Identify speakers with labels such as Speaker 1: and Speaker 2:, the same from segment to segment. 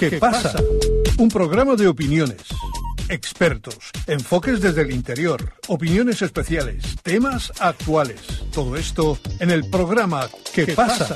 Speaker 1: ¿Qué pasa? Un programa de opiniones, expertos, enfoques desde el interior, opiniones especiales, temas actuales. Todo esto en el programa ¿Qué pasa?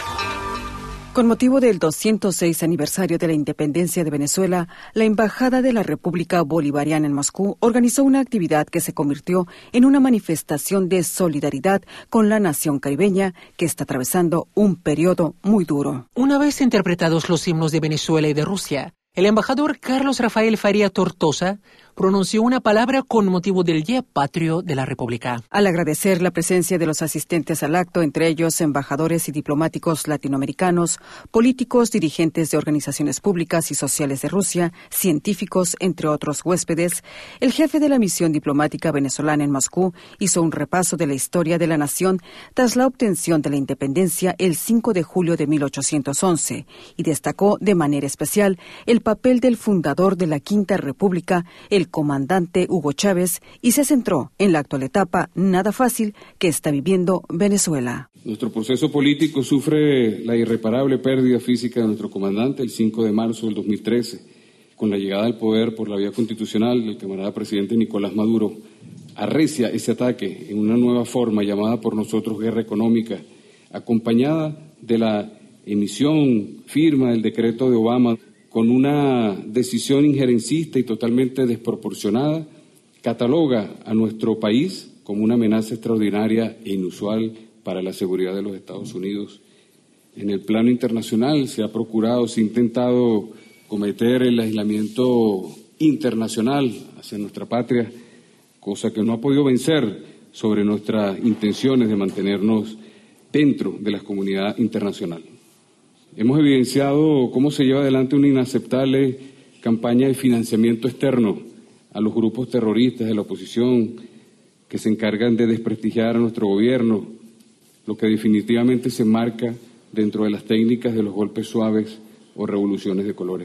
Speaker 2: Con motivo del 206 aniversario de la independencia de Venezuela, la Embajada de la República Bolivariana en Moscú organizó una actividad que se convirtió en una manifestación de solidaridad con la nación caribeña que está atravesando un periodo muy duro.
Speaker 3: Una vez interpretados los himnos de Venezuela y de Rusia, el embajador Carlos Rafael Faría Tortosa pronunció una palabra con motivo del Día Patrio de la República.
Speaker 2: Al agradecer la presencia de los asistentes al acto, entre ellos embajadores y diplomáticos latinoamericanos, políticos, dirigentes de organizaciones públicas y sociales de Rusia, científicos, entre otros huéspedes, el jefe de la misión diplomática venezolana en Moscú hizo un repaso de la historia de la nación tras la obtención de la independencia el 5 de julio de 1811 y destacó de manera especial el papel del fundador de la Quinta República, el comandante Hugo Chávez, y se centró en la actual etapa nada fácil que está viviendo Venezuela.
Speaker 4: Nuestro proceso político sufre la irreparable pérdida física de nuestro comandante el 5 de marzo del 2013, con la llegada al poder por la vía constitucional del camarada presidente Nicolás Maduro. Arrecia ese ataque en una nueva forma llamada por nosotros guerra económica, acompañada de la emisión firma del decreto de Obama, con una decisión injerencista y totalmente desproporcionada, cataloga a nuestro país como una amenaza extraordinaria e inusual para la seguridad de los Estados Unidos. En el plano internacional se ha intentado cometer el aislamiento internacional hacia nuestra patria, cosa que no ha podido vencer sobre nuestras intenciones de mantenernos dentro de la comunidad internacional. Hemos evidenciado cómo se lleva adelante una inaceptable campaña de financiamiento externo a los grupos terroristas de la oposición que se encargan de desprestigiar a nuestro gobierno, lo que definitivamente se enmarca dentro de las técnicas de los golpes suaves o revoluciones de colores.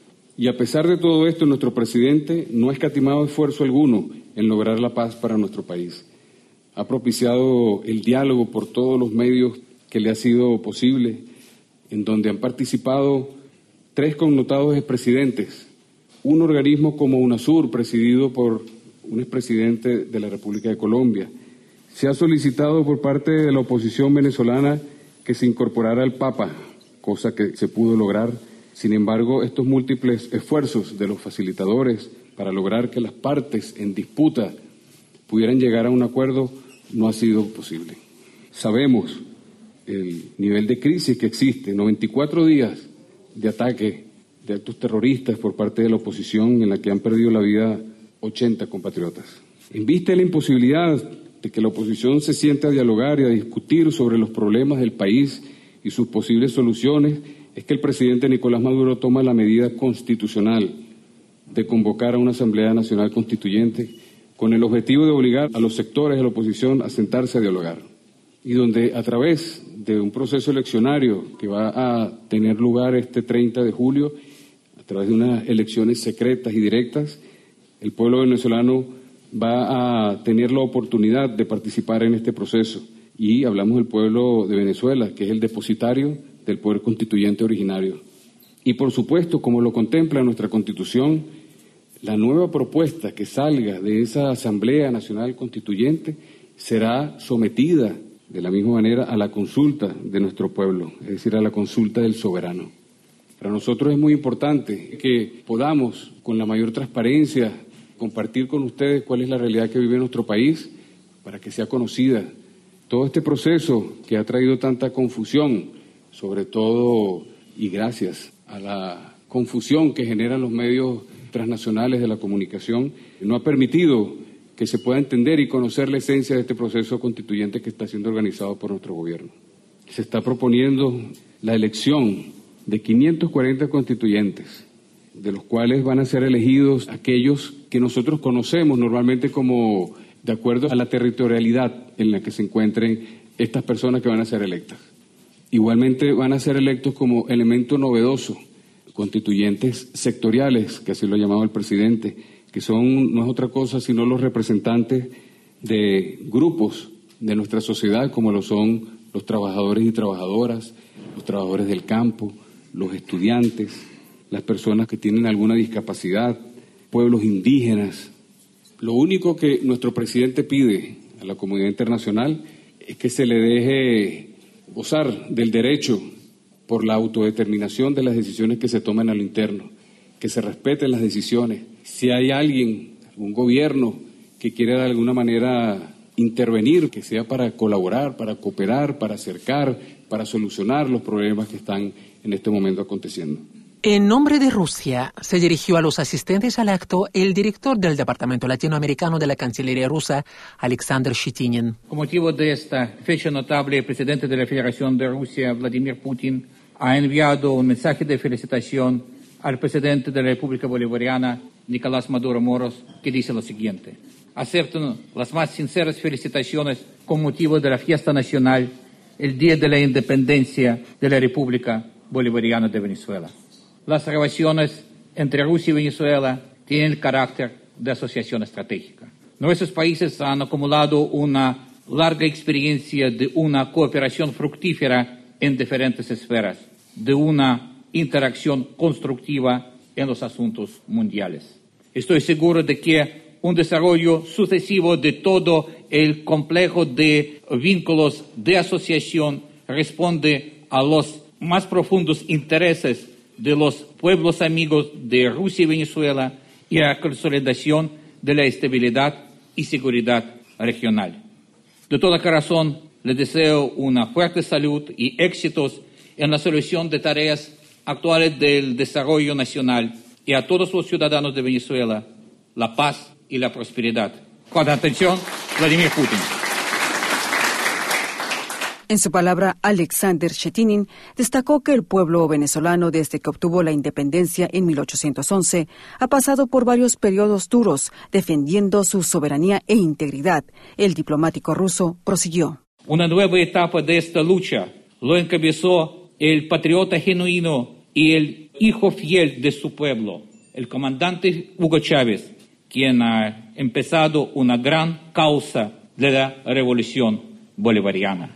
Speaker 4: Y a pesar de todo esto, nuestro presidente no ha escatimado esfuerzo alguno en lograr la paz para nuestro país. Ha propiciado el diálogo por todos los medios que le ha sido posible, en donde han participado 3 connotados expresidentes, un organismo como UNASUR, presidido por un expresidente de la República de Colombia. Se ha solicitado por parte de la oposición venezolana que se incorporara el Papa, cosa que se pudo lograr. Sin embargo, estos múltiples esfuerzos de los facilitadores para lograr que las partes en disputa pudieran llegar a un acuerdo no ha sido posible. Sabemos el nivel de crisis que existe, 94 días de ataque, de actos terroristas por parte de la oposición en la que han perdido la vida 80 compatriotas. En vista de la imposibilidad de que la oposición se siente a dialogar y a discutir sobre los problemas del país y sus posibles soluciones, es que el presidente Nicolás Maduro toma la medida constitucional de convocar a una Asamblea Nacional Constituyente con el objetivo de obligar a los sectores de la oposición a sentarse a dialogar, y donde a través de un proceso eleccionario que va a tener lugar este 30 de julio, a través de unas elecciones secretas y directas, el pueblo venezolano va a tener la oportunidad de participar en este proceso. Y hablamos del pueblo de Venezuela, que es el depositario del poder constituyente originario. Y por supuesto, como lo contempla nuestra Constitución, la nueva propuesta que salga de esa Asamblea Nacional Constituyente será sometida de la misma manera a la consulta de nuestro pueblo, es decir, a la consulta del soberano. Para nosotros es muy importante que podamos, con la mayor transparencia, compartir con ustedes cuál es la realidad que vive nuestro país, para que sea conocida. Todo este proceso que ha traído tanta confusión, sobre todo y gracias a la confusión que generan los medios transnacionales de la comunicación, no ha permitido que se pueda entender y conocer la esencia de este proceso constituyente que está siendo organizado por nuestro gobierno. Se está proponiendo la elección de 540 constituyentes, de los cuales van a ser elegidos aquellos que nosotros conocemos normalmente como de acuerdo a la territorialidad en la que se encuentren estas personas que van a ser electas. Igualmente van a ser electos como elemento novedoso, constituyentes sectoriales, que así lo ha llamado el presidente, que no es otra cosa sino los representantes de grupos de nuestra sociedad, como lo son los trabajadores y trabajadoras, los trabajadores del campo, los estudiantes, las personas que tienen alguna discapacidad, pueblos indígenas. Lo único que nuestro presidente pide a la comunidad internacional es que se le deje gozar del derecho por la autodeterminación de las decisiones que se toman a lo interno, que se respeten las decisiones. Si hay alguien, algún gobierno que quiera de alguna manera intervenir, que sea para colaborar, para cooperar, para acercar, para solucionar los problemas que están en este momento aconteciendo.
Speaker 3: En nombre de Rusia, se dirigió a los asistentes al acto el director del Departamento Latinoamericano de la Cancillería rusa, Alexander Shetynin.
Speaker 5: Con motivo de esta fecha notable, el presidente de la Federación de Rusia, Vladimir Putin, ha enviado un mensaje de felicitación al presidente de la República Bolivariana, Nicolás Maduro Moros, que dice lo siguiente: acepto las más sinceras felicitaciones con motivo de la fiesta nacional, el Día de la Independencia de la República Bolivariana de Venezuela. Las relaciones entre Rusia y Venezuela tienen el carácter de asociación estratégica. Nuestros países han acumulado una larga experiencia de una cooperación fructífera en diferentes esferas, de una interacción constructiva en los asuntos mundiales. Estoy seguro de que un desarrollo sucesivo de todo el complejo de vínculos de asociación responde a los más profundos intereses de los pueblos amigos de Rusia y Venezuela y a la consolidación de la estabilidad y seguridad regional. De todo corazón, les deseo una fuerte salud y éxitos en la solución de tareas actuales del desarrollo nacional y a todos los ciudadanos de Venezuela la paz y la prosperidad. Con atención, Vladimir Putin.
Speaker 2: En su palabra, Alexander Shetynin destacó que el pueblo venezolano, desde que obtuvo la independencia en 1811, ha pasado por varios periodos duros, defendiendo su soberanía e integridad. El diplomático ruso prosiguió.
Speaker 5: Una nueva etapa de esta lucha lo encabezó el patriota genuino y el hijo fiel de su pueblo, el comandante Hugo Chávez, quien ha empezado una gran causa de la revolución bolivariana.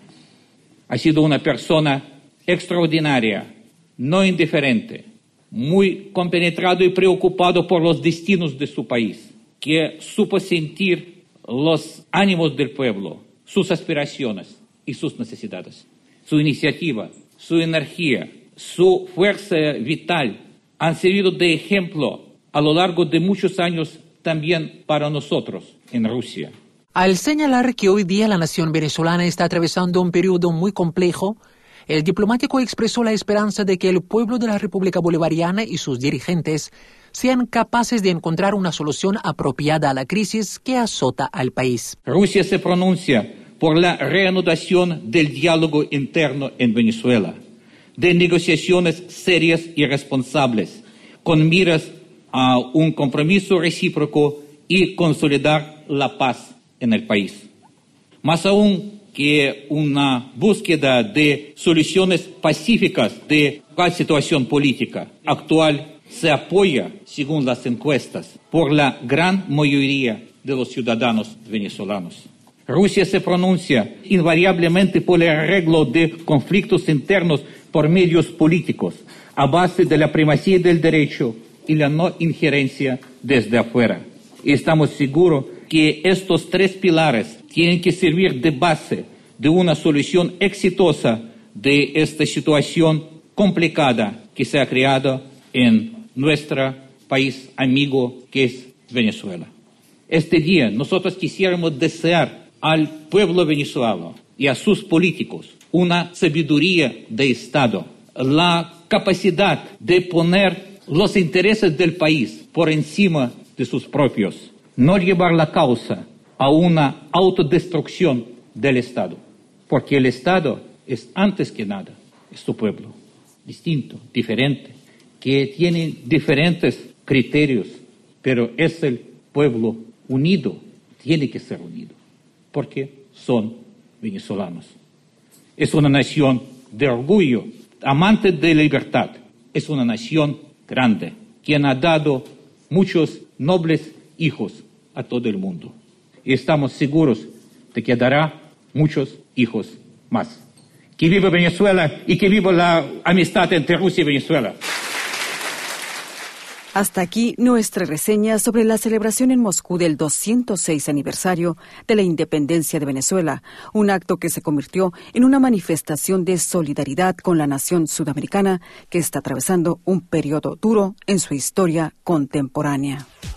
Speaker 5: Ha sido una persona extraordinaria, no indiferente, muy compenetrado y preocupado por los destinos de su país, que supo sentir los ánimos del pueblo, sus aspiraciones y sus necesidades. Su iniciativa, su energía, su fuerza vital han servido de ejemplo a lo largo de muchos años también para nosotros en Rusia.
Speaker 3: Al señalar que hoy día la nación venezolana está atravesando un periodo muy complejo, el diplomático expresó la esperanza de que el pueblo de la República Bolivariana y sus dirigentes sean capaces de encontrar una solución apropiada a la crisis que azota al país.
Speaker 5: Rusia se pronuncia por la reanudación del diálogo interno en Venezuela, de negociaciones serias y responsables, con miras a un compromiso recíproco y consolidar la paz en el país. Más aún que una búsqueda de soluciones pacíficas de la situación política actual, se apoya, según las encuestas, por la gran mayoría de los ciudadanos venezolanos. Rusia se pronuncia invariablemente por el arreglo de conflictos internos por medios políticos, a base de la primacía del derecho y la no injerencia desde afuera. Y estamos seguros que estos tres pilares tienen que servir de base de una solución exitosa de esta situación complicada que se ha creado en nuestro país amigo, que es Venezuela. Este día nosotros quisiéramos desear al pueblo venezolano y a sus políticos una sabiduría de Estado, la capacidad de poner los intereses del país por encima de sus propios, no llevar la causa a una autodestrucción del Estado, porque el Estado es antes que nada, es su pueblo, distinto, diferente, que tiene diferentes criterios, pero es el pueblo unido, tiene que ser unido, porque son venezolanos. Es una nación de orgullo, amante de la libertad, es una nación grande, quien ha dado muchos nobles hijos a todo el mundo. Y estamos seguros de que dará muchos hijos más. Que viva Venezuela y que viva la amistad entre Rusia y Venezuela.
Speaker 2: Hasta aquí nuestra reseña sobre la celebración en Moscú del 206 aniversario de la independencia de Venezuela, un acto que se convirtió en una manifestación de solidaridad con la nación sudamericana que está atravesando un periodo duro en su historia contemporánea.